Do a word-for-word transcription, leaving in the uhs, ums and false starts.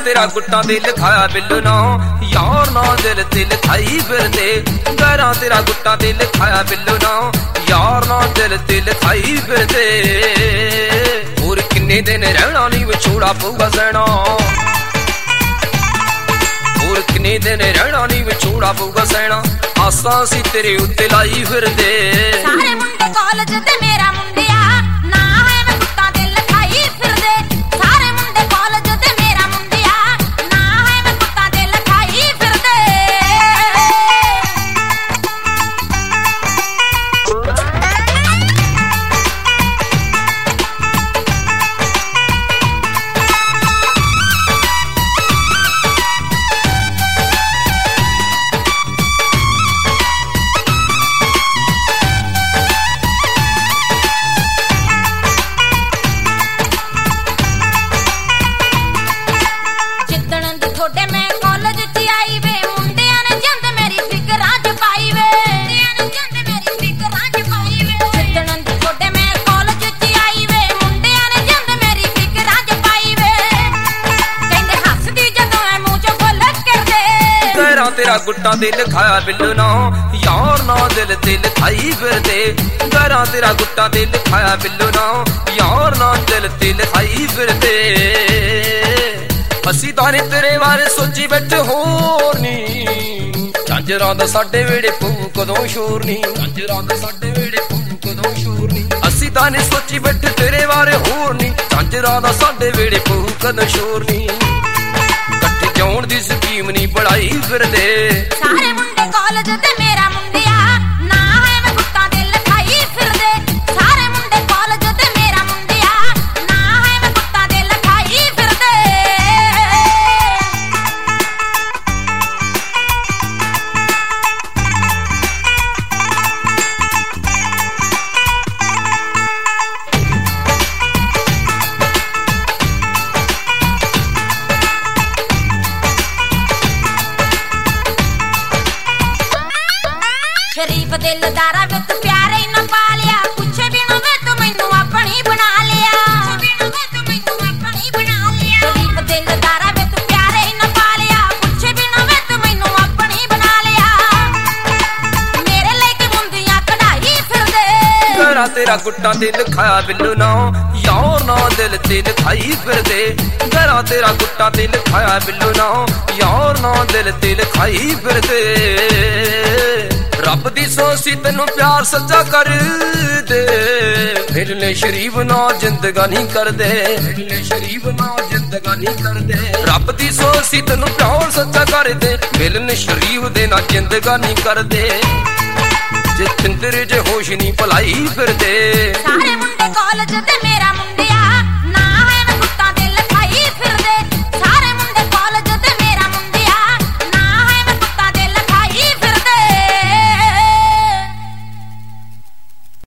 तेरा गुट्टा ते लिखाया बिल्लो ना यार ना दिल ते लिखाई फिरदे गैरां तेरा गुट्टा ते लिखाया बिल्लो ना यार ना दिल ते लिखाई फिरदे होर किन्ने दिन रहना नहीं विछोड़ा पऊगा सैना होर किन्ने दिन रहना नहीं विछोड़ा पऊगा सैना आसां सी तेरे उत्ते लाई फिरदे सारे मुंडे कॉलेज ते मेरा मुंडिया ना है मैं गुट्टा ते लिखाई फिरदे सारे मुंडे कॉलेज ते मेरा मुंडिया ना है मैं गुट्टा ते लिखाई फिरदे तेरा गुट्टा ते लिखाया बिल्लो ना यार ना दिल ते लिखाई फिरदे गैरां तेरा गुट्टा ते लिखाया बिल्लो ना यार ना दिल ते लिखाई फिरदे असी ताने तेरे बारे सोची बैठे होर नी झांजरां दा साडे वेड़े पऊ कदों शोर नी झांजरां दा साडे वेड़े पऊ कदों शोर नी असी ताने सोची बैठे तेरे बारे होर नी झांजरां दा साडे वेड़े पऊ कदों शोर नी जाउण दी स्कीम नहीं बढ़ाई फिरदे सारे मुंडे कॉलेज ते मेरा मुंडिया ना है मैं गुट्टा ते लिखाई फिरदे सारे मुंडे कॉलेज ते मेरा मुंडिया ना है मैं गुट्टा ते लिखाई फिरदे शरीफ दिलदारा वे तू प्यारे ही न पा लिया पूछे बिना वे तू मैनू अपनी बना लिया शरीफ दिलदारा वे तू प्यारे ही न पा लिया पूछे बिना वे तू मैनू अपनी बना लिया मेरे लेके मुंदियां कढ़ाई फिरदे गैरां तेरा गुट्टा ते लिखाया बिल्लो ना यार ना दिल ते लिखाई फिरदे गैरां तेरा गुट्टा ते लिखाया बिल्लो ना यार ना दिल ते लिखाई फिरदे रब दी सोसी तेनू प्यार सच्चा कर दे मिलने शरीफ ना जिंदगानी कर दे मिलने शरीफ ना जिंदगानी कर दे रब दी सोसी तेनू प्यार सच्चा कर दे मिलने शरीफ दे ना जिंदगानी कर दे जे तिंदरे जे होश नहीं भलाई फिर दे सारे मुंडे कॉलेज ते मेरा मुंडिया